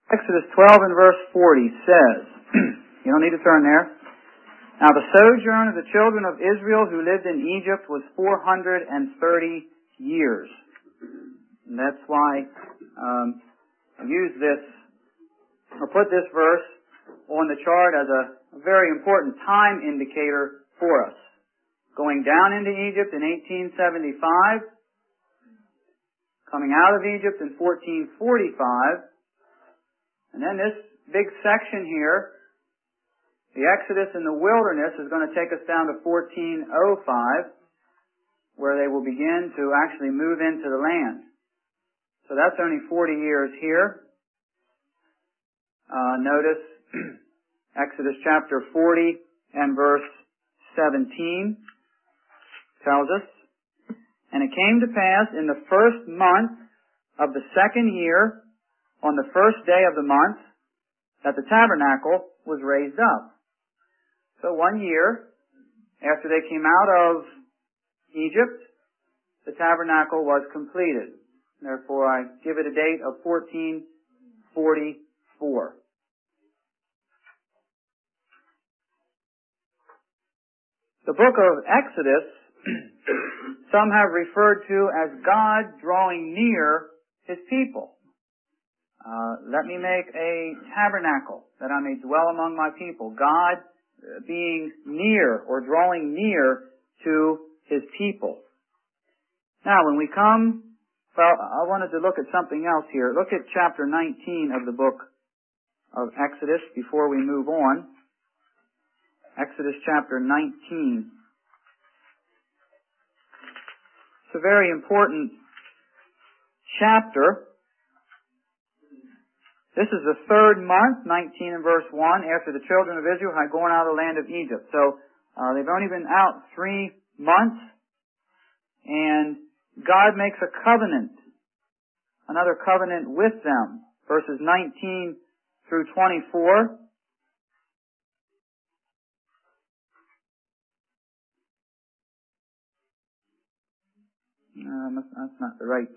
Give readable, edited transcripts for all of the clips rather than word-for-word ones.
Exodus 12 and verse 40 says, you don't need to turn there. Now the sojourn of the children of Israel who lived in Egypt was 430 years. And that's why I use this, or put this verse on the chart as a very important time indicator for us. Going down into Egypt in 1875, coming out of Egypt in 1445, and then this big section here, the Exodus in the wilderness, is going to take us down to 1405, where they will begin to actually move into the land. So that's only 40 years here. Notice Exodus chapter 40 and verse 17 tells us, "And it came to pass in the first month of the second year, on the first day of the month, that the tabernacle was raised up." So 1 year after they came out of Egypt, the tabernacle was completed. Therefore, I give it a date of 1444. The book of Exodus, some have referred to as God drawing near His people. Let me make a tabernacle that I may dwell among my people. God being near or drawing near to His people. Now, when we come, I wanted to look at something else here. Look at chapter 19 of the book of Exodus before we move on. Exodus chapter 19. It's a very important chapter. This is the third month, 19 and verse 1, after the children of Israel had gone out of the land of Egypt. So they've only been out 3 months, and God makes a covenant, another covenant with them. Verses 19 through 24. That's not the right...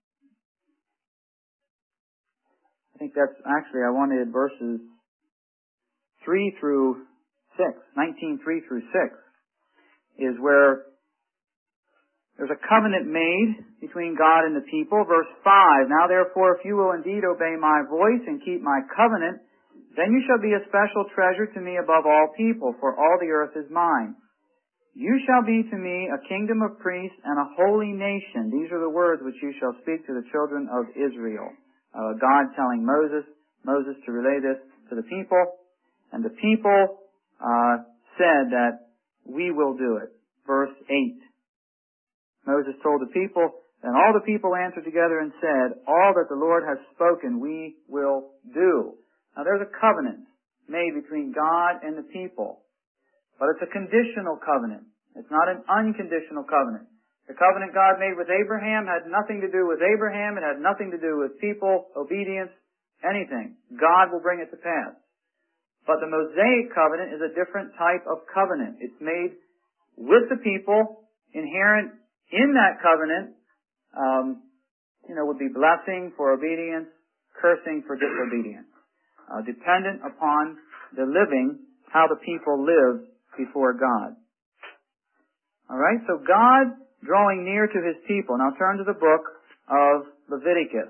I think that's actually, I wanted verses 3 through 6. 19, 3 through 6 is where there's a covenant made between God and the people. Verse 5, "Now therefore, if you will indeed obey my voice and keep my covenant, then you shall be a special treasure to me above all people, for all the earth is mine. You shall be to me a kingdom of priests and a holy nation. These are the words which you shall speak to the children of Israel." God telling Moses to relay this to the people, and the people said that we will do it. Verse 8. Moses told the people, and all the people answered together and said, "All that the Lord has spoken we will do." Now there's a covenant made between God and the people, but it's a conditional covenant. It's not an unconditional covenant. The covenant God made with Abraham had nothing to do with Abraham. It had nothing to do with people, obedience, anything. God will bring it to pass. But the Mosaic covenant is a different type of covenant. It's made with the people. Inherent in that covenant, would be blessing for obedience, cursing for disobedience. Dependent upon the living, how the people live before God. Alright, so God drawing near to His people. Now turn to the book of Leviticus.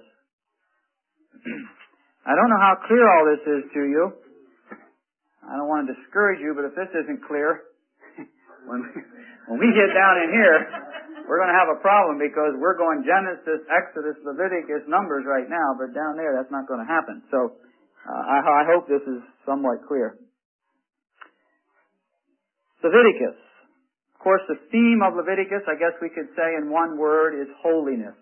I don't know how clear all this is to you. I don't want to discourage you, but if this isn't clear, when we get down in here, we're going to have a problem, because we're going Genesis, Exodus, Leviticus, Numbers right now, but down there that's not going to happen. So I hope this is somewhat clear. Leviticus. Of course, the theme of Leviticus, I guess we could say in one word, is holiness.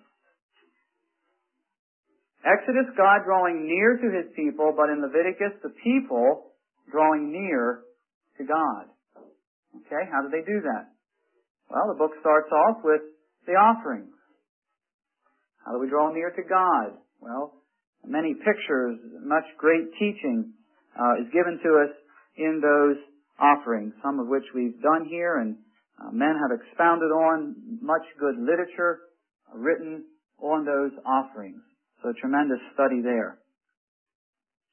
Exodus, God drawing near to His people, but in Leviticus, the people drawing near to God. Okay, how do they do that? Well, the book starts off with the offerings. How do we draw near to God? Well, many pictures, much great teaching is given to us in those offerings, some of which we've done here, and men have expounded on, much good literature written on those offerings. So tremendous study there.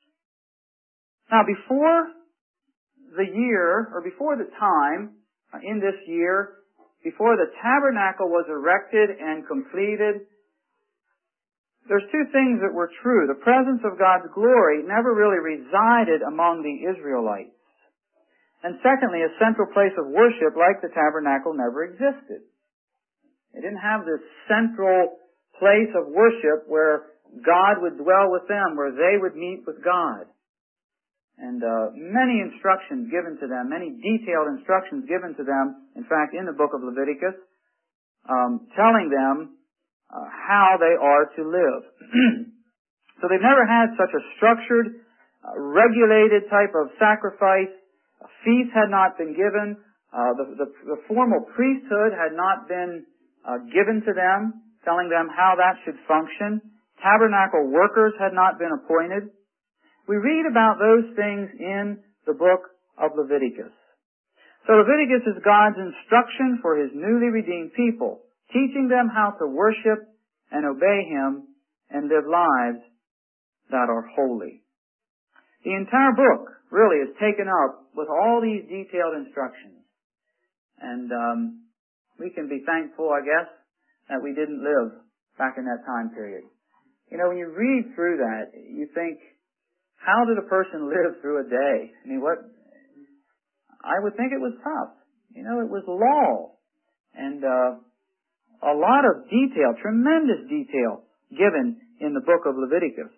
Now, before the year, or before the time, in this year, before the tabernacle was erected and completed, there's two things that were true. The presence of God's glory never really resided among the Israelites. And secondly, a central place of worship like the tabernacle never existed. They didn't have this central place of worship where God would dwell with them, where they would meet with God. And many instructions given to them, many detailed instructions given to them, in fact, in the book of Leviticus, telling them how they are to live. So they've never had such a structured, regulated type of sacrifice. A feast had not been given. The formal priesthood had not been given to them, telling them how that should function. Tabernacle workers had not been appointed. We read about those things in the book of Leviticus. So Leviticus is God's instruction for His newly redeemed people, teaching them how to worship and obey Him and live lives that are holy. The entire book really is taken up with all these detailed instructions. And we can be thankful, I guess, that we didn't live back in that time period. You know, when you read through that, you think, how did a person live through a day? I mean, I would think it was tough. You know, it was law. And a lot of detail, tremendous detail, given in the book of Leviticus.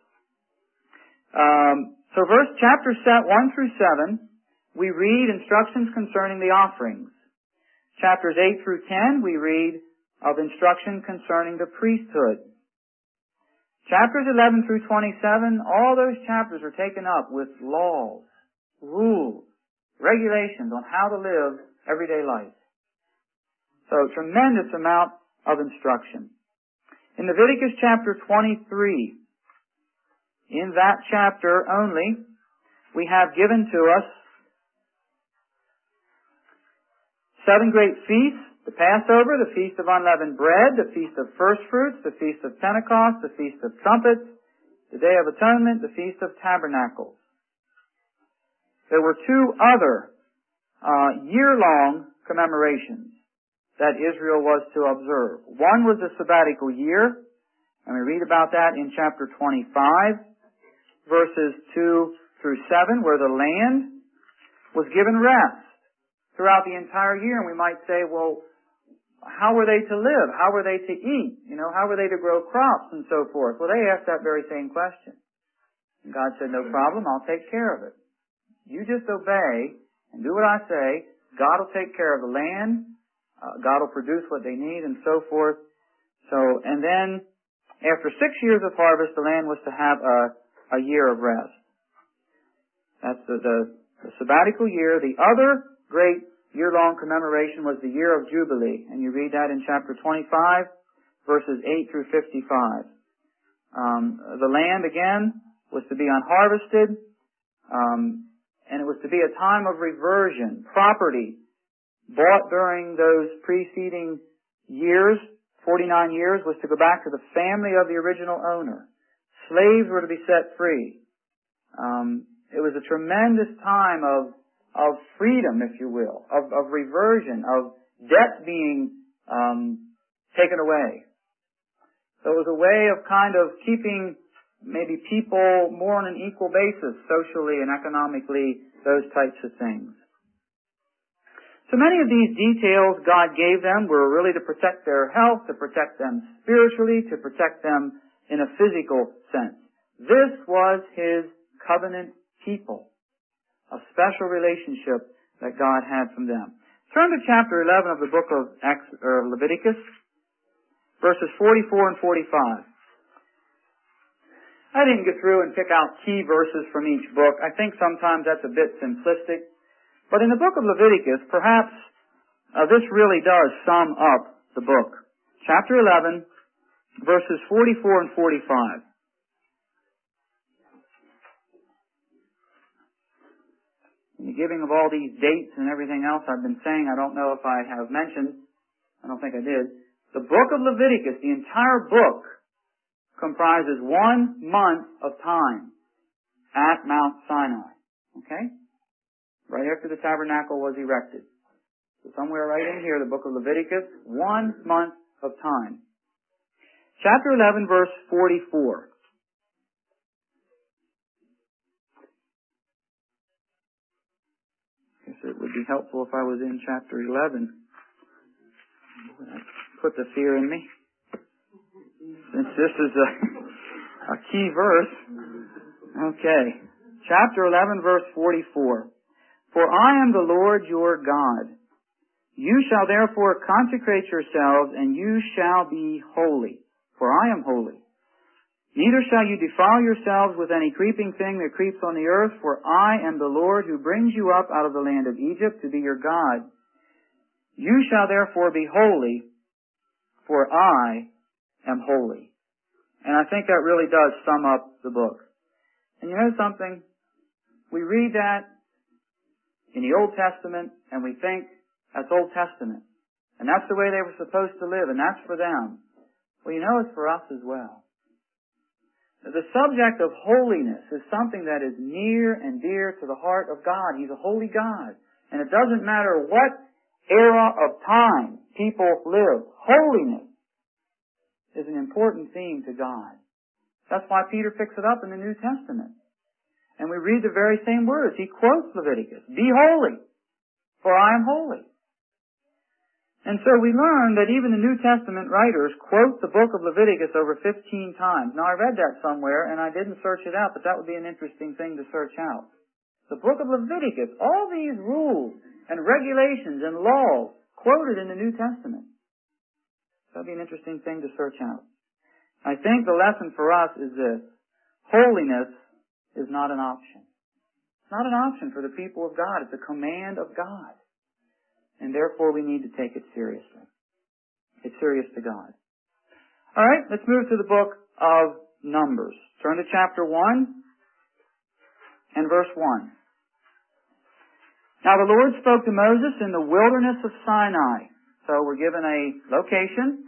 So chapter 1 through 7, we read instructions concerning the offerings. Chapters 8 through 10, we read of instruction concerning the priesthood. Chapters 11 through 27, all those chapters are taken up with laws, rules, regulations on how to live everyday life. So, tremendous amount of instruction. In Leviticus chapter 23, in that chapter only, we have given to us 7 great feasts: the Passover, the Feast of Unleavened Bread, the Feast of First Fruits, the Feast of Pentecost, the Feast of Trumpets, the Day of Atonement, the Feast of Tabernacles. There were 2 other year-long commemorations that Israel was to observe. One was the sabbatical year, and we read about that in chapter 25, verses 2 through 7, where the land was given rest throughout the entire year. And we might say, well, how were they to live? How were they to eat? You know, how were they to grow crops and so forth? Well, they asked that very same question. And God said, no problem, I'll take care of it. You just obey and do what I say. God will take care of the land. God will produce what they need and so forth. So, and then after 6 years of harvest, the land was to have a year of rest. That's the sabbatical year. The other great year-long commemoration was the year of Jubilee, and you read that in chapter 25, verses 8 through 55. The land, again, was to be unharvested, and it was to be a time of reversion. Property bought during those preceding years, 49 years, was to go back to the family of the original owner. Slaves were to be set free. It was a tremendous time of freedom, if you will, of reversion, of debt being taken away. So it was a way of kind of keeping maybe people more on an equal basis, socially and economically, those types of things. So many of these details God gave them were really to protect their health, to protect them spiritually, to protect them in a physical sense. This was His covenant people. A special relationship that God had from them. Turn to chapter 11 of the book of Leviticus, verses 44 and 45. I didn't get through and pick out key verses from each book. I think sometimes that's a bit simplistic. But in the book of Leviticus, perhaps this really does sum up the book. Chapter 11, verses 44 and 45. In the giving of all these dates and everything else I've been saying, I don't know if I have mentioned, I don't think I did, the book of Leviticus, the entire book, comprises 1 month of time at Mount Sinai. Okay? Right after the tabernacle was erected. So somewhere right in here, the book of Leviticus, 1 month of time. Chapter 11, verse 44. I guess it would be helpful if I was in chapter 11. Put the fear in me. Since this is a key verse. Okay. Chapter 11, verse 44. For I am the Lord your God. You shall therefore consecrate yourselves, and you shall be holy, for I am holy. Neither shall you defile yourselves with any creeping thing that creeps on the earth, for I am the Lord who brings you up out of the land of Egypt to be your God. You shall therefore be holy, for I am holy. And I think that really does sum up the book. And you know something? We read that in the Old Testament, and we think that's Old Testament. And that's the way they were supposed to live, and that's for them. Well, you know it's for us as well. The subject of holiness is something that is near and dear to the heart of God. He's a holy God. And it doesn't matter what era of time people live. Holiness is an important theme to God. That's why Peter picks it up in the New Testament. And we read the very same words. He quotes Leviticus. Be holy, for I am holy. And so we learn that even the New Testament writers quote the book of Leviticus over 15 times. Now I read that somewhere and I didn't search it out, but that would be an interesting thing to search out. The book of Leviticus, all these rules and regulations and laws quoted in the New Testament. That would be an interesting thing to search out. I think the lesson for us is this. Holiness is not an option. It's not an option for the people of God. It's a command of God. And therefore we need to take it seriously. It's serious to God. All right, let's move to the book of Numbers. Turn to chapter 1 and verse 1. Now the Lord spoke to Moses in the wilderness of Sinai. So we're given a location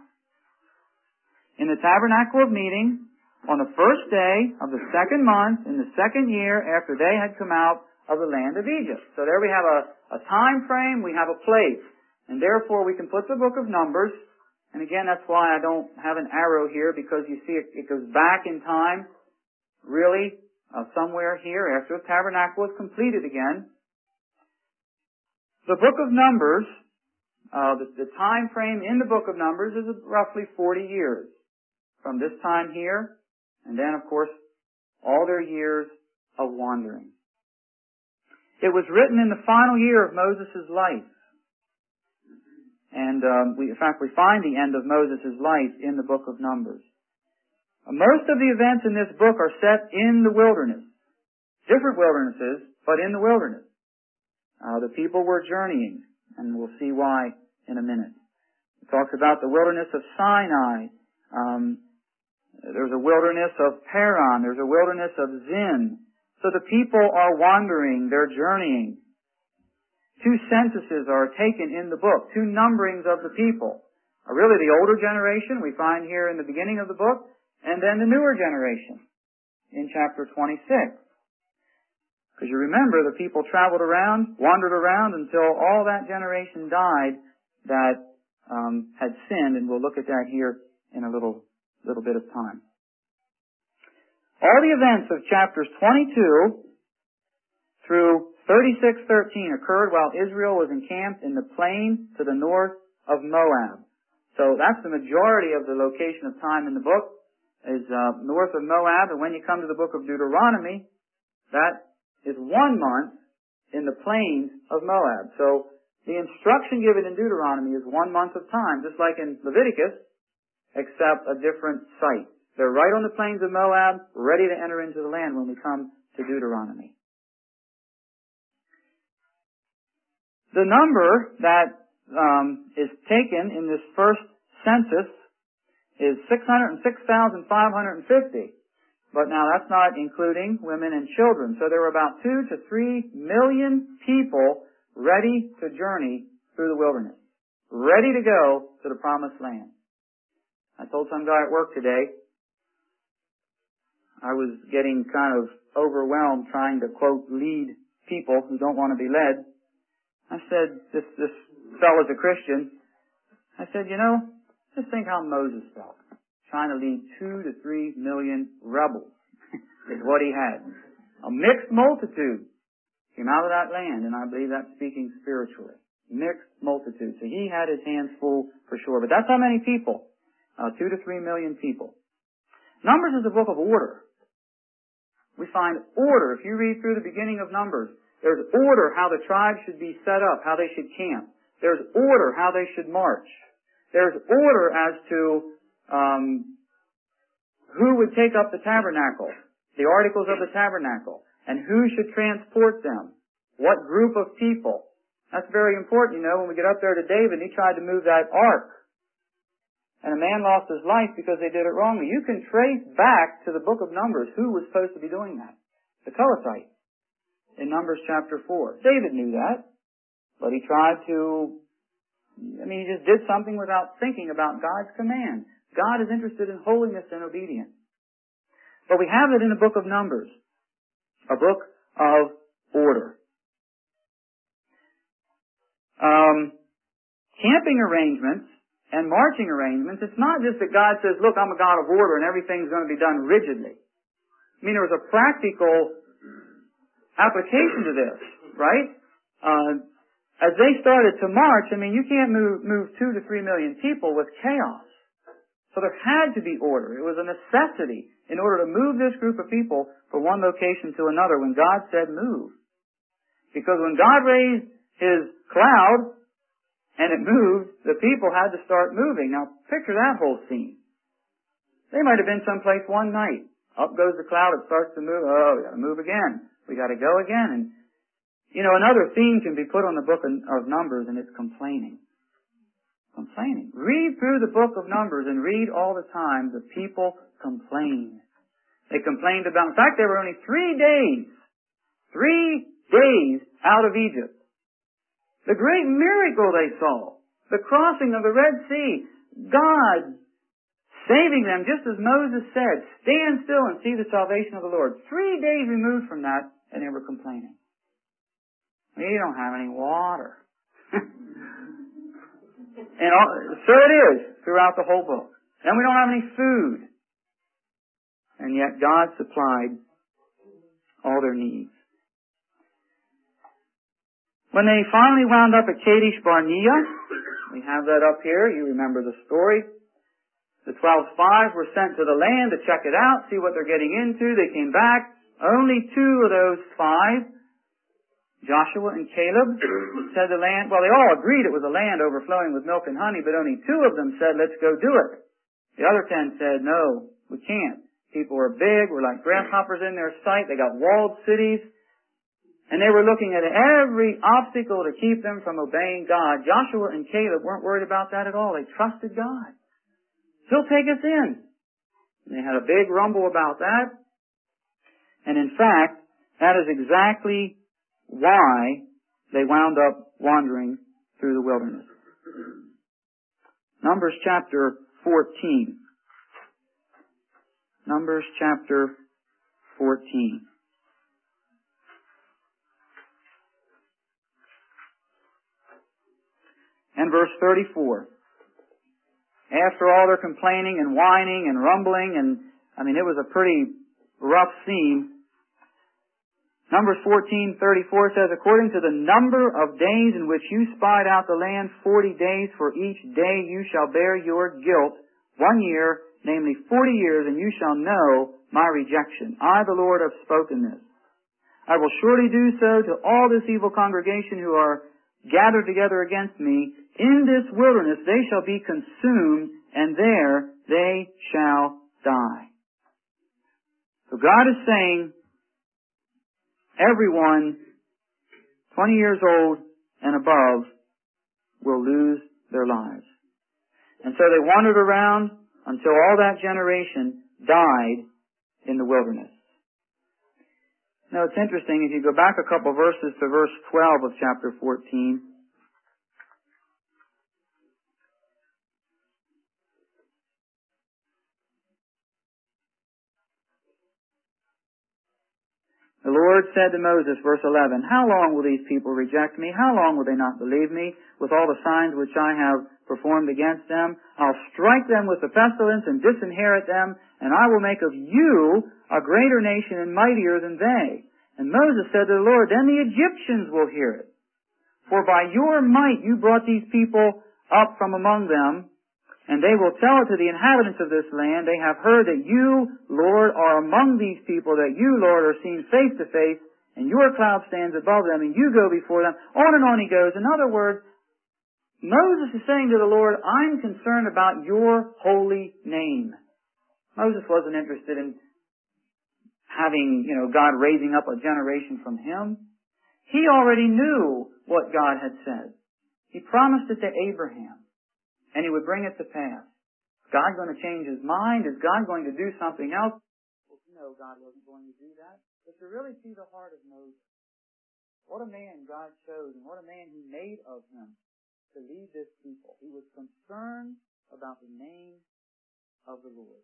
in the tabernacle of meeting on the first day of the second month in the second year after they had come out of the land of Egypt. So there we have a time frame, we have a place. And therefore we can put the book of Numbers, and again that's why I don't have an arrow here, because you see it goes back in time, really, somewhere here after the tabernacle was completed again. The book of Numbers, the time frame in the book of Numbers is roughly 40 years. From this time here, and then of course all their years of wandering. It was written in the final year of Moses' life. And we find the end of Moses' life in the book of Numbers. Most of the events in this book are set in the wilderness. Different wildernesses, but in the wilderness. The people were journeying, and we'll see why in a minute. It talks about the wilderness of Sinai. There's a wilderness of Paran. There's a wilderness of Zin. So the people are wandering, they're journeying. 2 censuses are taken in the book, 2 numberings of the people. Really the older generation we find here in the beginning of the book, and then the newer generation in chapter 26. Because you remember the people traveled around, wandered around until all that generation died that had sinned, and we'll look at that here in a little bit of time. All the events of chapters 22 through 36:13 occurred while Israel was encamped in the plain to the north of Moab. So that's the majority of the location of time in the book, is north of Moab. And when you come to the book of Deuteronomy, that is 1 month in the plains of Moab. So the instruction given in Deuteronomy is 1 month of time, just like in Leviticus, except a different site. They're right on the plains of Moab, ready to enter into the land when we come to Deuteronomy. The number that is taken in this first census is 606,550. But now that's not including women and children. So there were about 2 to 3 million people ready to journey through the wilderness, ready to go to the promised land. I told some guy at work today, I was getting kind of overwhelmed trying to, quote, lead people who don't want to be led. I said, this fellow's a Christian. I said, just think how Moses felt, trying to lead 2 to 3 million rebels is what he had. A mixed multitude came out of that land, and I believe that's speaking spiritually. Mixed multitude. So he had his hands full for sure. But that's how many people. 2 to 3 million people. Numbers is a book of order. We find order. If you read through the beginning of Numbers, there's order how the tribes should be set up, how they should camp. There's order how they should march. There's order as to who would take up the tabernacle, the articles of the tabernacle, and who should transport them, what group of people. That's very important, when we get up there to David, he tried to move that ark. And a man lost his life because they did it wrongly. You can trace back to the book of Numbers who was supposed to be doing that. The Kohathite in Numbers chapter 4. David knew that, but he tried to, he just did something without thinking about God's command. God is interested in holiness and obedience. But we have it in the book of Numbers, a book of order. Camping arrangements and marching arrangements, it's not just that God says, look, I'm a God of order and everything's going to be done rigidly. There was a practical application to this, right? As they started to march, you can't move 2 to 3 million people with chaos. So there had to be order. It was a necessity in order to move this group of people from one location to another when God said move. Because when God raised His cloud and it moved, the people had to start moving. Now picture that whole scene. They might have been someplace one night. Up goes the cloud, it starts to move. Oh, we gotta move again. We gotta go again. And, another theme can be put on the book of Numbers, and it's complaining. Complaining. Read through the book of Numbers and read all the time the people complained. They complained about, in fact, there were only 3 days out of Egypt. The great miracle they saw, the crossing of the Red Sea, God saving them just as Moses said, stand still and see the salvation of the Lord. 3 days removed from that, and they were complaining. We don't have any water. And so it is throughout the whole book. And we don't have any food. And yet God supplied all their needs. When they finally wound up at Kadesh Barnea, we have that up here, you remember the story. The 12 spies were sent to the land to check it out, see what they're getting into. They came back. Only 2 of those 5, Joshua and Caleb, said the land, well, they all agreed it was a land overflowing with milk and honey, but only 2 of them said, let's go do it. The other 10 said, no, we can't. People are big, we're like grasshoppers in their sight, they got walled cities, and they were looking at every obstacle to keep them from obeying God. Joshua and Caleb weren't worried about that at all. They trusted God. He'll take us in. And they had a big rumble about that. And in fact, that is exactly why they wound up wandering through the wilderness. Numbers chapter 14. Numbers chapter 14. And verse 34. After all their complaining and whining and rumbling, and it was a pretty rough scene. Numbers 14:34 says, according to the number of days in which you spied out the land, 40 days, for each day you shall bear your guilt, 1 year, namely 40 years, and you shall know my rejection. I, the Lord, have spoken this. I will surely do so to all this evil congregation who are gathered together against me. In this wilderness they shall be consumed, and there they shall die. So God is saying, everyone 20 years old and above will lose their lives. And so they wandered around until all that generation died in the wilderness. Now it's interesting, if you go back a couple verses to verse 12 of chapter 14, The Lord said to Moses, verse 11, "How long will these people reject me? How long will they not believe me? With all the signs which I have performed against them, I'll strike them with the pestilence and disinherit them, and I will make of you a greater nation and mightier than they." And Moses said to the Lord, "Then the Egyptians will hear it. For by your might you brought these people up from among them, and they will tell it to the inhabitants of this land. They have heard that you, Lord, are among these people, that you, Lord, are seen face to face, and your cloud stands above them, and you go before them." On and on he goes. In other words, Moses is saying to the Lord, "I'm concerned about your holy name." Moses wasn't interested in having, God raising up a generation from him. He already knew what God had said. He promised it to Abraham, and he would bring it to pass. Is God going to change his mind? Is God going to do something else? Well, no, God wasn't going to do that. But to really see the heart of Moses, what a man God chose, and what a man he made of him to lead this people. He was concerned about the name of the Lord.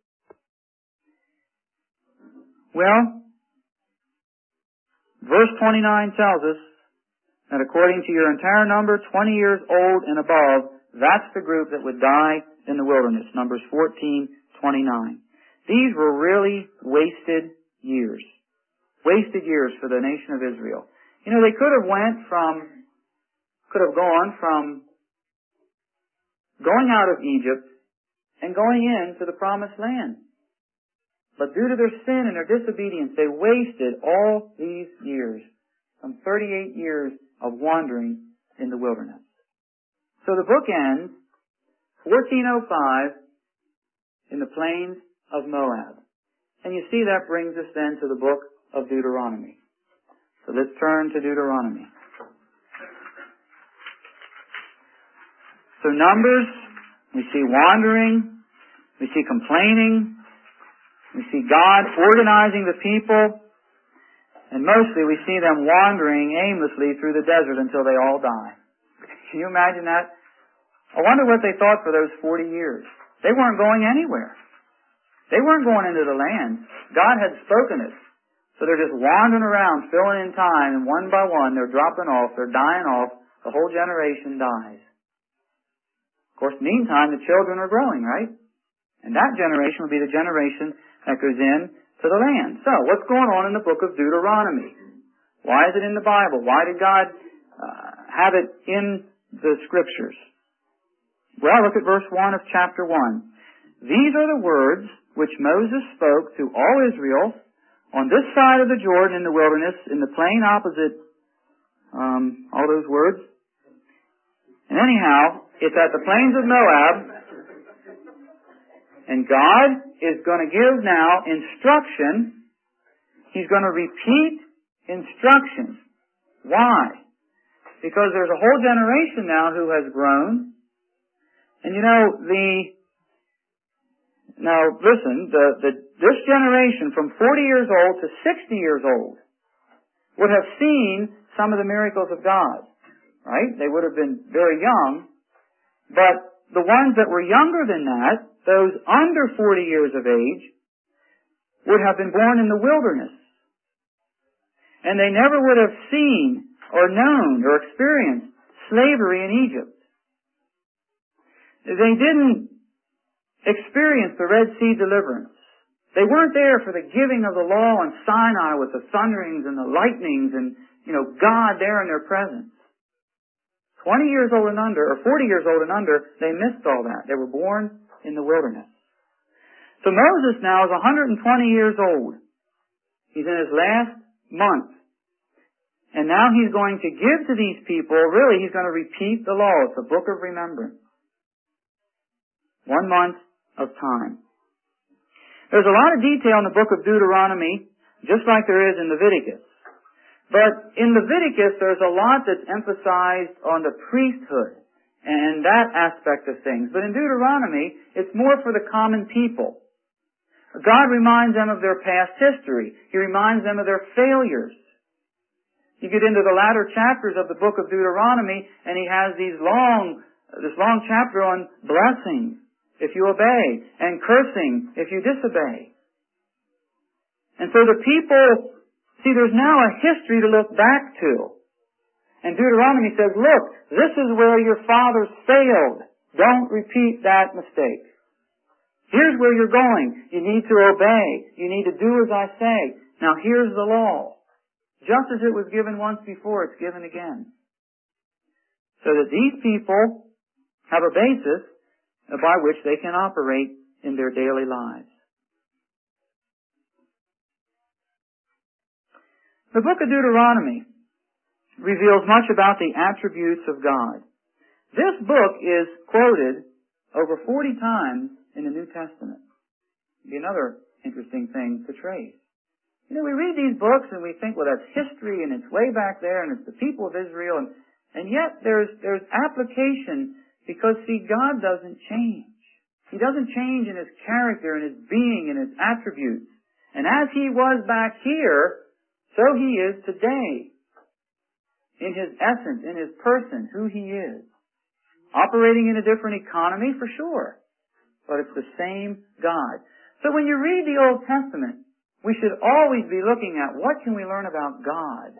Well, verse 29 tells us that according to your entire number, 20 years old and above, that's the group that would die in the wilderness. Numbers 14:29. These were really wasted years. Wasted years for the nation of Israel. They could have gone from going out of Egypt and going into the promised land. But due to their sin and their disobedience, they wasted all these years. Some 38 years of wandering in the wilderness. So the book ends 1405 in the plains of Moab. And you see that brings us then to the book of Deuteronomy. So let's turn to Deuteronomy. So Numbers, we see wandering, we see complaining, we see God organizing the people, and mostly we see them wandering aimlessly through the desert until they all die. Can you imagine that? I wonder what they thought for those 40 years. They weren't going anywhere. They weren't going into the land. God had spoken it. So they're just wandering around, filling in time, and one by one they're dropping off, they're dying off, the whole generation dies. Of course, meantime, the children are growing, right? And that generation will be the generation that goes in to the land. So, what's going on in the book of Deuteronomy? Why is it in the Bible? Why did God have it in the Scriptures? Well, look at verse 1 of chapter 1. "These are the words which Moses spoke to all Israel on this side of the Jordan in the wilderness, in the plain opposite," all those words. And anyhow, it's at the plains of Moab, and God is going to give now instruction. He's going to repeat instructions. Why? Because there's a whole generation now who has grown. And now listen, this generation from 40 years old to 60 years old would have seen some of the miracles of God. Right? They would have been very young. But the ones that were younger than that, those under 40 years of age, would have been born in the wilderness. And they never would have seen or known or experienced slavery in Egypt. They didn't experience the Red Sea deliverance. They weren't there for the giving of the law on Sinai with the thunderings and the lightnings and, God there in their presence. 20 years old and under, or 40 years old and under, they missed all that. They were born in the wilderness. So Moses now is 120 years old. He's in his last month. And now he's going to give to these people, really he's going to repeat the law. It's a book of remembrance. 1 month of time. There's a lot of detail in the book of Deuteronomy, just like there is in Leviticus. But in Leviticus, there's a lot that's emphasized on the priesthood and that aspect of things. But in Deuteronomy, it's more for the common people. God reminds them of their past history. He reminds them of their failures. You get into the latter chapters of the book of Deuteronomy, and he has this long chapter on blessing if you obey, and cursing if you disobey. And so the people See, there's now a history to look back to. And Deuteronomy says, look, this is where your fathers failed. Don't repeat that mistake. Here's where you're going. You need to obey. You need to do as I say. Now here's the law. Just as it was given once before, it's given again. So that these people have a basis by which they can operate in their daily lives. The book of Deuteronomy reveals much about the attributes of God. This book is quoted over 40 times in the New Testament. It'd be another interesting thing to trace. You know, we read these books and we think, well, that's history and it's way back there and it's the people of Israel, and yet there's application because, see, God doesn't change. He doesn't change in His character and His being and His attributes. And as He was back here, so He is today. In His essence, in His person, who He is. Operating in a different economy, for sure. But it's the same God. So when you read the Old Testament, we should always be looking at what can we learn about God?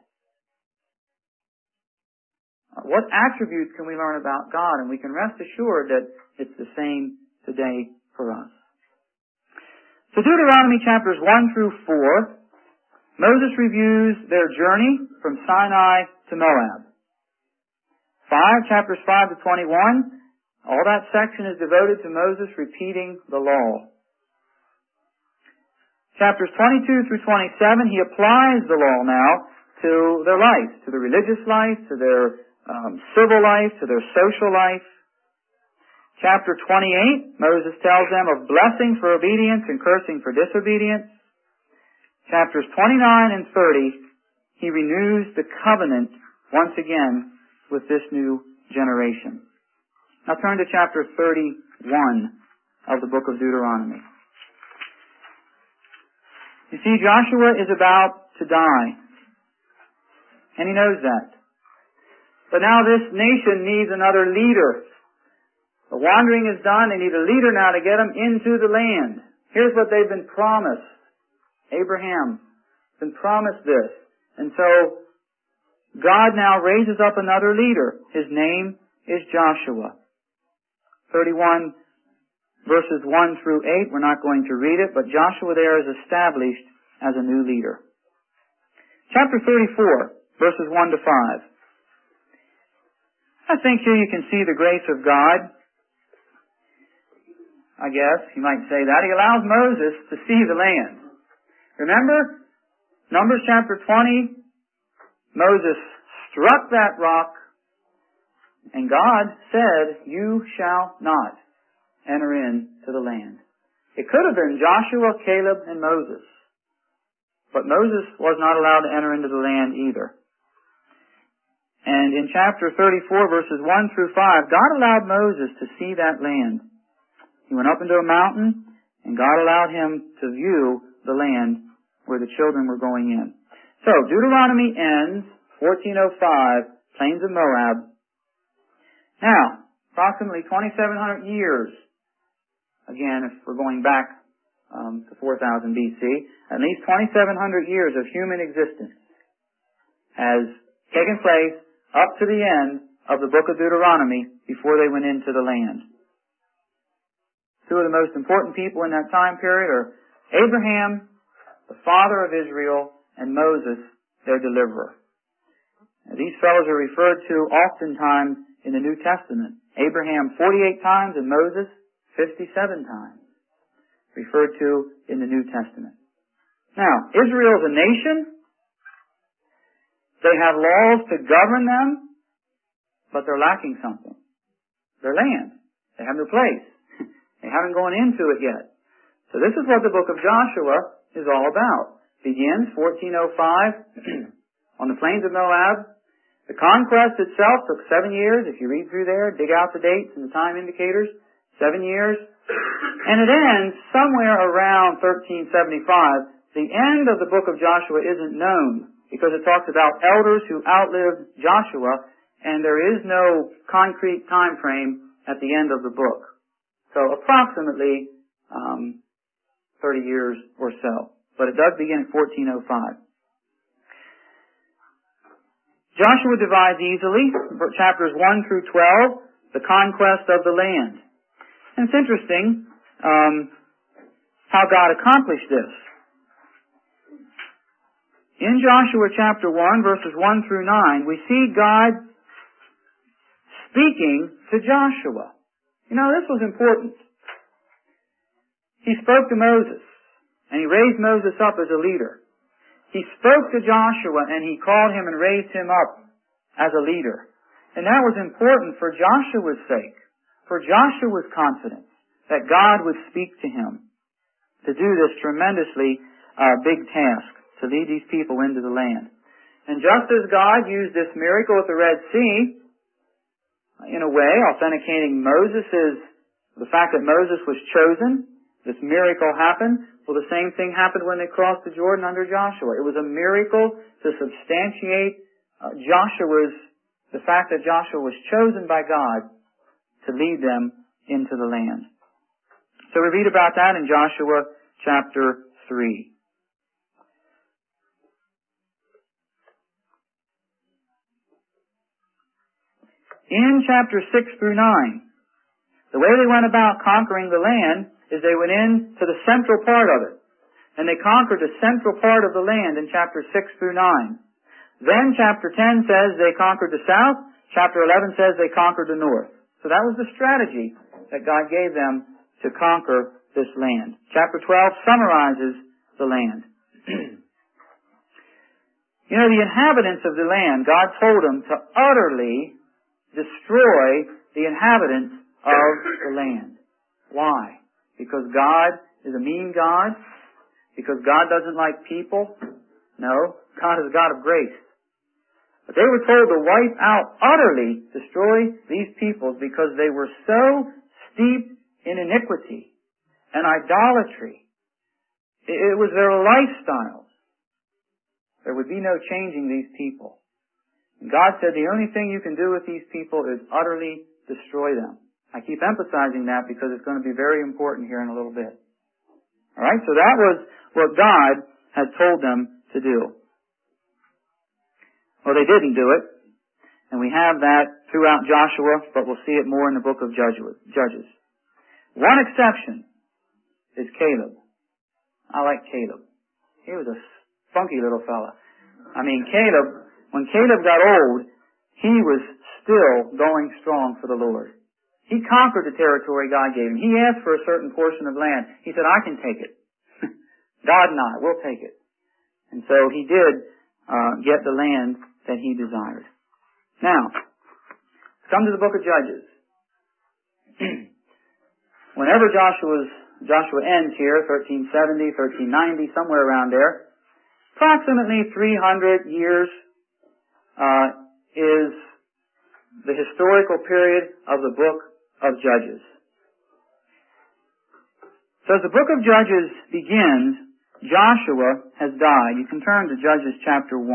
What attributes can we learn about God? And we can rest assured that it's the same today for us. So Deuteronomy chapters 1 through 4, Moses reviews their journey from Sinai to Moab. Chapters 5 to 21, all that section is devoted to Moses repeating the law. Chapters 22 through 27, he applies the law now to their life, to their religious life, to their civil life, to their social life. Chapter 28, Moses tells them of blessing for obedience and cursing for disobedience. Chapters 29 and 30, he renews the covenant once again with this new generation. Now turn to chapter 31 of the book of Deuteronomy. You see, Joshua is about to die. And he knows that. But now this nation needs another leader. The wandering is done. They need a leader now to get them into the land. Here's what they've been promised. Abraham been promised this. And so God now raises up another leader. His name is Joshua. 31 verses 1 through 8. We're not going to read it, but Joshua there is established as a new leader. Chapter 34, verses 1 to 5. I think here you can see the grace of God. I guess you might say that. He allows Moses to see the land. Remember, Numbers chapter 20, Moses struck that rock, and God said, you shall not enter into the land. It could have been Joshua, Caleb, and Moses. But Moses was not allowed to enter into the land either. And in chapter 34, verses 1 through 5, God allowed Moses to see that land. He went up into a mountain, and God allowed him to view the land where the children were going in. So, Deuteronomy ends, 1405, plains of Moab. Now, approximately 2,700 years, again, if we're going back to 4000 BC, at least 2,700 years of human existence has taken place up to the end of the book of Deuteronomy before they went into the land. Two of the most important people in that time period are Abraham, the father of Israel, and Moses, their deliverer. Now, these fellows are referred to oftentimes in the New Testament. Abraham 48 times and Moses 57 times. Referred to in the New Testament. Now, Israel is a nation. They have laws to govern them, but they're lacking something. Their land. They have no place. They haven't gone into it yet. So this is what the book of Joshua is all about. Begins 1405 on the plains of Moab. The conquest itself took 7 years. If you read through there, dig out the dates and the time indicators. 7 years. And it ends somewhere around 1375. The end of the book of Joshua isn't known because it talks about elders who outlived Joshua, and there is no concrete time frame at the end of the book. So approximately 30 years or so. But it does begin in 1405. Joshua divides easily, chapters 1 through 12, the conquest of the land. And it's interesting how God accomplished this. In Joshua chapter 1, verses 1 through 9, we see God speaking to Joshua. You know, this was important. He spoke to Moses, and he raised Moses up as a leader. He spoke to Joshua, and he called him and raised him up as a leader. And that was important for Joshua's sake, for Joshua's confidence that God would speak to him to do this tremendously big task, to lead these people into the land. And just as God used this miracle at the Red Sea, in a way, authenticating the fact that Moses was chosen, this miracle happened. Well, the same thing happened when they crossed the Jordan under Joshua. It was a miracle to substantiate the fact that Joshua was chosen by God to lead them into the land. So we read about that in Joshua chapter 3. In chapter 6 through 9, the way they went about conquering the land is they went into the central part of it. And they conquered the central part of the land in chapter 6 through 9. Then chapter 10 says they conquered the south. Chapter 11 says they conquered the north. So that was the strategy that God gave them to conquer this land. Chapter 12 summarizes the land. You know, the inhabitants of the land, God told them to utterly destroy the inhabitants of the land. Why? Because God is a mean God? Because God doesn't like people? No. God is a God of grace. But they were told to wipe out, utterly destroy these peoples because they were so steeped in iniquity and idolatry. It was their lifestyles. There would be no changing these people. And God said the only thing you can do with these people is utterly destroy them. I keep emphasizing that because it's going to be very important here in a little bit. Alright, so that was what God had told them to do. Well, they didn't do it. And we have that throughout Joshua, but we'll see it more in the book of Judges. One exception is Caleb. I like Caleb. He was a funky little fella. I mean, when Caleb got old, he was still going strong for the Lord. He conquered the territory God gave him. He asked for a certain portion of land. He said, I can take it. God and I will take it. And so he did get the land that he desired. Now, come to the book of Judges. Whenever Joshua ends here, 1370, 1390, somewhere around there, approximately 300 years is the historical period of the book of Judges. So as the book of Judges begins, Joshua has died. You can turn to Judges chapter 1.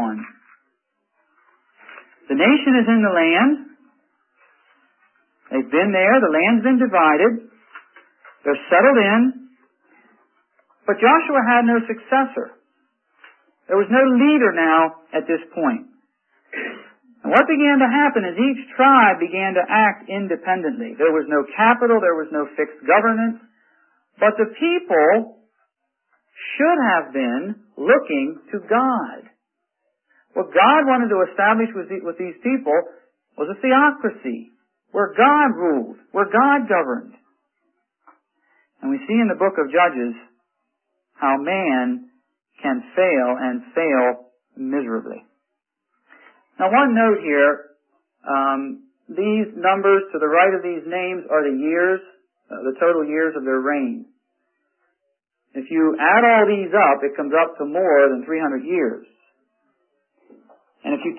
The nation is in the land. They've been there. The land's been divided. They're settled in. But Joshua had no successor. There was no leader now at this point. And what began to happen is each tribe began to act independently. There was no capital, there was no fixed governance, but the people should have been looking to God. What God wanted to establish with these people was a theocracy, where God ruled, where God governed. And we see in the book of Judges how man can fail and fail miserably. Now one note here, these numbers to the right of these names are the years, the total years of their reign. If you add all these up, it comes up to more than 300 years. And if you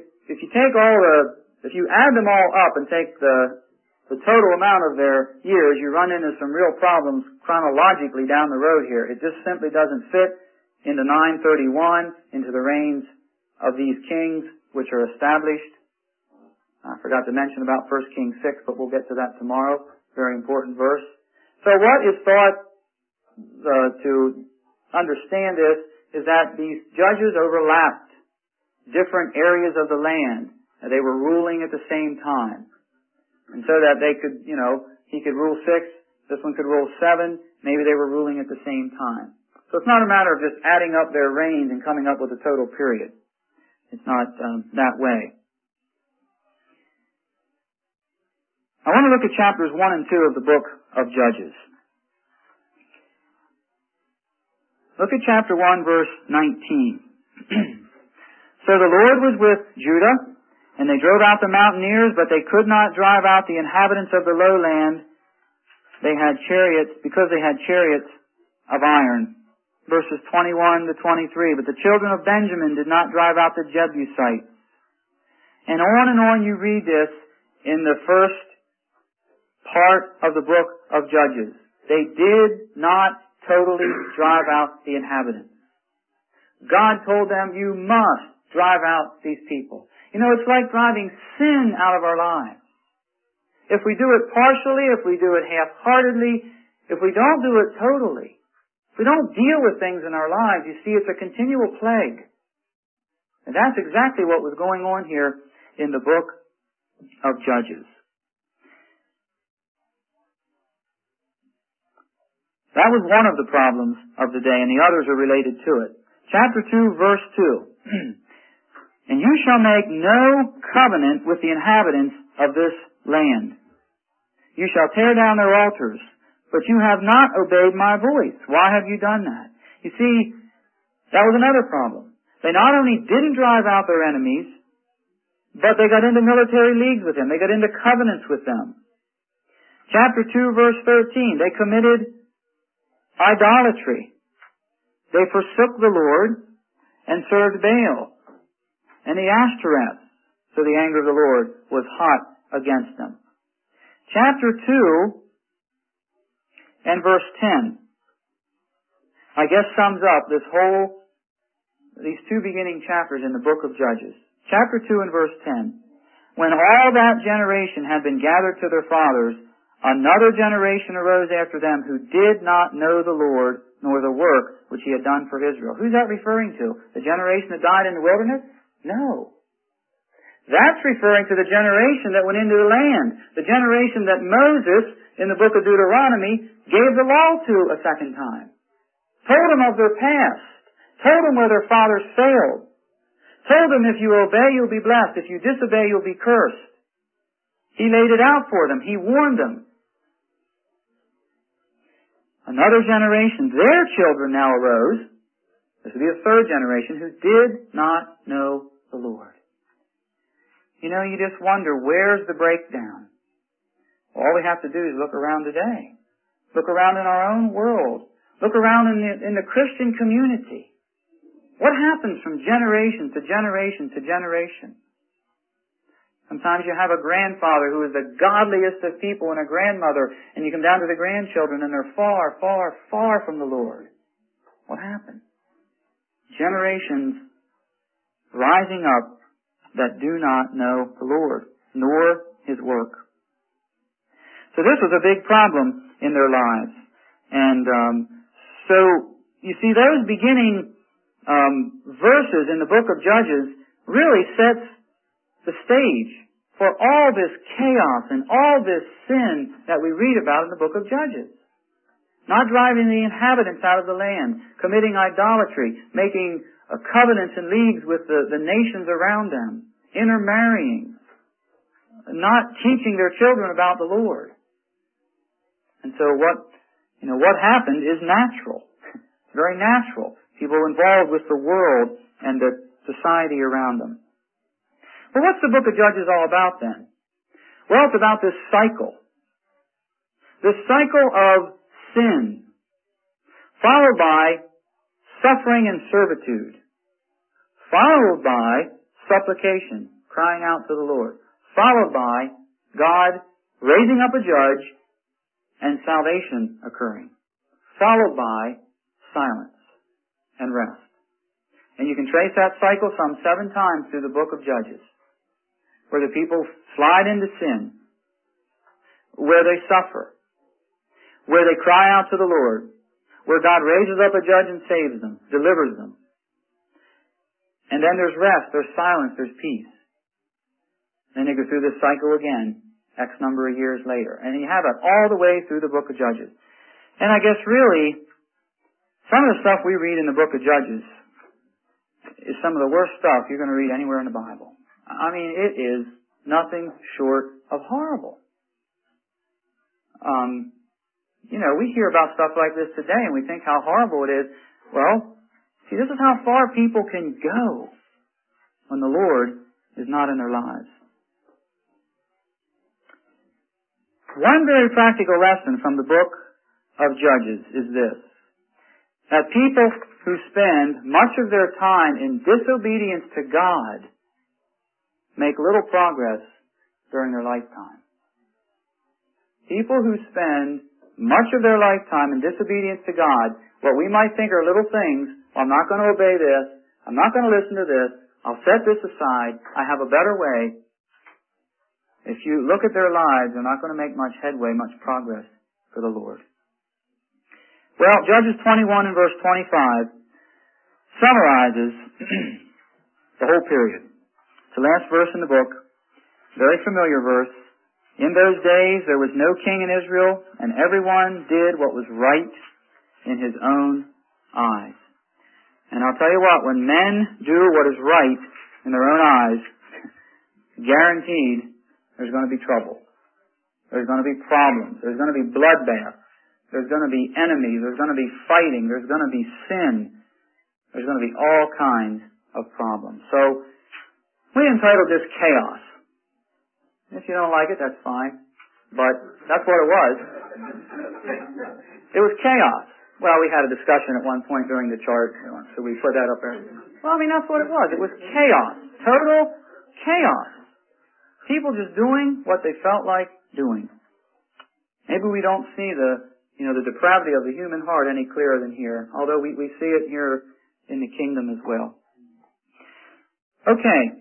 add them all up and take the total amount of their years, you run into some real problems chronologically down the road here. It just simply doesn't fit into 931, into the reigns of these kings which are established. I forgot to mention about 1 Kings 6, but we'll get to that tomorrow. Very important verse. So what is thought to understand this is that these judges overlapped. different areas of the land. They were ruling at the same time. And so that they could, he could rule 6, this one could rule 7, maybe they were ruling at the same time. So it's not a matter of just adding up their reigns and coming up with a total period. It's not that way. I want to look at chapters 1 and 2 of the book of Judges. Look at chapter 1, verse 19. So the Lord was with Judah, and they drove out the mountaineers, but they could not drive out the inhabitants of the lowland. They had chariots, because they had chariots of iron. Verses 21 to 23. But the children of Benjamin did not drive out the Jebusites. And on you read this in the first part of the book of Judges. They did not totally drive out the inhabitants. God told them, you must drive out these people. It's like driving sin out of our lives. If we do it partially, if we do it half-heartedly, if we don't do it totally, if we don't deal with things in our lives, you see, it's a continual plague. And that's exactly what was going on here in the book of Judges. That was one of the problems of the day, and the others are related to it. Chapter 2, verse 2. And you shall make no covenant with the inhabitants of this land. You shall tear down their altars, but you have not obeyed my voice. Why have you done that? You see, that was another problem. They not only didn't drive out their enemies, but they got into military leagues with them. They got into covenants with them. Chapter 2, verse 13. They committed idolatry. They forsook the Lord and served Baal and the Ashtoreth. So the anger of the Lord was hot against them. Chapter 2 and verse 10, I guess sums up these two beginning chapters in the book of Judges. Chapter 2 and verse 10. When all that generation had been gathered to their fathers, another generation arose after them who did not know the Lord nor the work which he had done for Israel. Who's that referring to? The generation that died in the wilderness? No. That's referring to the generation that went into the land. The generation that Moses, in the book of Deuteronomy, gave the law to a second time. Told them of their past. Told them where their fathers failed. Told them if you obey, you'll be blessed. If you disobey, you'll be cursed. He laid it out for them. He warned them. Another generation, their children now arose. This would be a third generation who did not know the Lord. You just wonder, where's the breakdown? All we have to do is look around today. Look around in our own world. Look around in the Christian community. What happens from generation to generation to generation? Sometimes you have a grandfather who is the godliest of people and a grandmother, and you come down to the grandchildren and they're far, far, far from the Lord. What happened? Generations rising up that do not know the Lord, nor His work. So this was a big problem in their lives. And so, you see, those beginning verses in the book of Judges really sets the stage for all this chaos and all this sin that we read about in the book of Judges. Not driving the inhabitants out of the land, committing idolatry, making covenants and leagues with the nations around them, intermarrying, not teaching their children about the Lord. And so what happened is natural. It's very natural. People involved with the world and the society around them. Well, what's the book of Judges all about then? Well, it's about this cycle. This cycle of sin, followed by suffering and servitude, followed by supplication, crying out to the Lord, followed by God raising up a judge and salvation occurring, followed by silence and rest. And you can trace that cycle some 7 times through the book of Judges, where the people slide into sin, where they suffer, where they cry out to the Lord, where God raises up a judge and saves them, delivers them. And then there's rest, there's silence, there's peace. Then you go through this cycle again, X number of years later. And you have it all the way through the book of Judges. And I guess really, some of the stuff we read in the book of Judges is some of the worst stuff you're going to read anywhere in the Bible. I mean, it is nothing short of horrible. We hear about stuff like this today and we think how horrible it is. Well, see, this is how far people can go when the Lord is not in their lives. One very practical lesson from the book of Judges is this: that people who spend much of their time in disobedience to God make little progress during their lifetime. People who spend much of their lifetime in disobedience to God, what we might think are little things, well, I'm not going to obey this, I'm not going to listen to this, I'll set this aside, I have a better way. If you look at their lives, they're not going to make much headway, much progress for the Lord. Well, Judges 21 and verse 25 summarizes the whole period. It's the last verse in the book, very familiar verse. In those days there was no king in Israel, and everyone did what was right in his own eyes. And I'll tell you what, when men do what is right in their own eyes, guaranteed there's going to be trouble. There's going to be problems. There's going to be bloodbath. There's going to be enemies. There's going to be fighting. There's going to be sin. There's going to be all kinds of problems. So, we entitled this Chaos. If you don't like it, that's fine. But that's what it was. It was chaos. Well, we had a discussion at one point during the chart, so we put that up there. Well, I mean, that's what it was. It was chaos. Total chaos. People just doing what they felt like doing. Maybe we don't see the depravity of the human heart any clearer than here, although we see it here in the kingdom as well. Okay.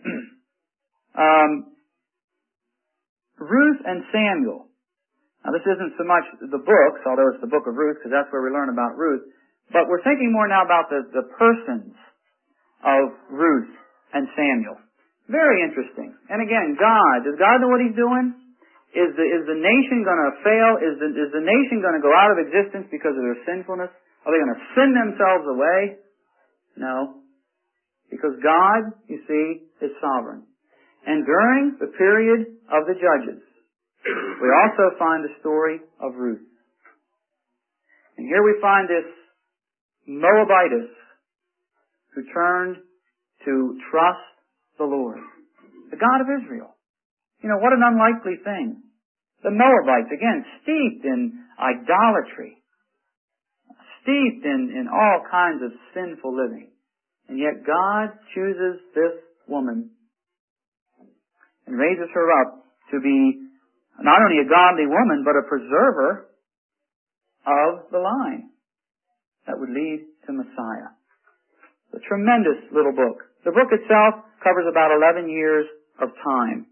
Ruth and Samuel. Now, this isn't so much the books, although it's the book of Ruth, because that's where we learn about Ruth. But we're thinking more now about the persons of Ruth and Samuel. Very interesting. And again, does God know what He's doing? Is the nation going to fail? Is the nation going to go out of existence because of their sinfulness? Are they going to sin themselves away? No. Because God, you see, is sovereign. And during the period of the Judges, we also find the story of Ruth. And here we find this Moabitess who turned to trust the Lord, the God of Israel. What an unlikely thing. The Moabites, again, steeped in idolatry, steeped in all kinds of sinful living. And yet God chooses this woman and raises her up to be not only a godly woman, but a preserver of the line that would lead to Messiah. A tremendous little book. The book itself covers about 11 years of time.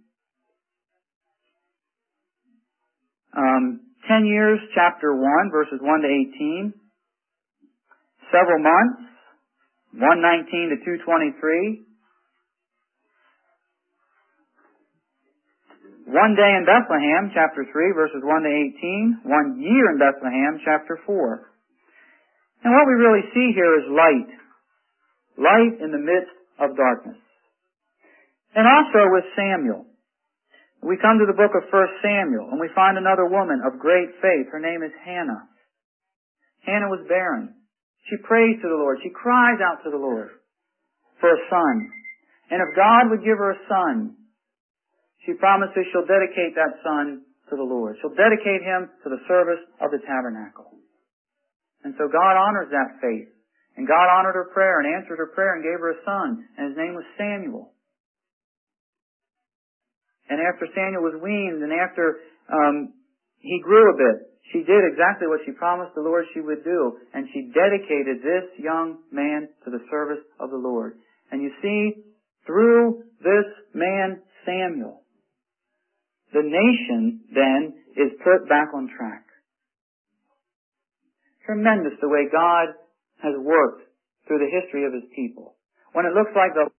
10 years, chapter 1, verses 1 to 18. Several months, 119 to 223. 1 day in Bethlehem, chapter 3, verses 1 to 18. 1 year in Bethlehem, chapter 4. And what we really see here is light. Light in the midst of darkness. And also with Samuel. We come to the book of 1 Samuel, and we find another woman of great faith. Her name is Hannah. Hannah was barren. She prays to the Lord. She cries out to the Lord for a son. And if God would give her a son, she promises she'll dedicate that son to the Lord. She'll dedicate him to the service of the tabernacle. And so God honors that faith. And God honored her prayer and answered her prayer and gave her a son. And his name was Samuel. And after Samuel was weaned and after he grew a bit, she did exactly what she promised the Lord she would do. And she dedicated this young man to the service of the Lord. And you see, through this man, Samuel, the nation then is put back on track. Tremendous the way God has worked through the history of His people. When it looks like the